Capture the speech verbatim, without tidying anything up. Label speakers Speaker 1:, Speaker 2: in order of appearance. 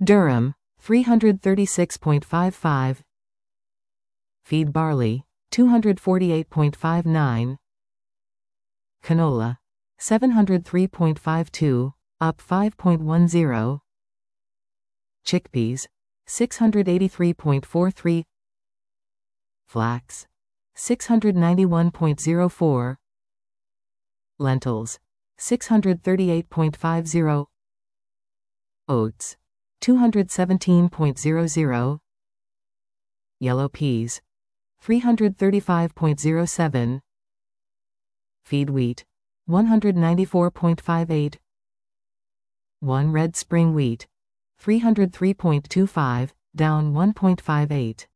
Speaker 1: Durum, three hundred thirty-six point five five. Feed barley, two hundred forty-eight point five nine. Canola, seven hundred three point five two, up five point one zero. Chickpeas, six hundred eighty-three point four three. Flax, six hundred ninety-one point zero four. Lentils, six hundred thirty-eight point five zero. Oats, two hundred seventeen point zero zero. Yellow peas, three hundred thirty-five point zero seven. Feed wheat, one hundred ninety-four point five eight. one red spring wheat, three hundred three point two five, down one point five eight.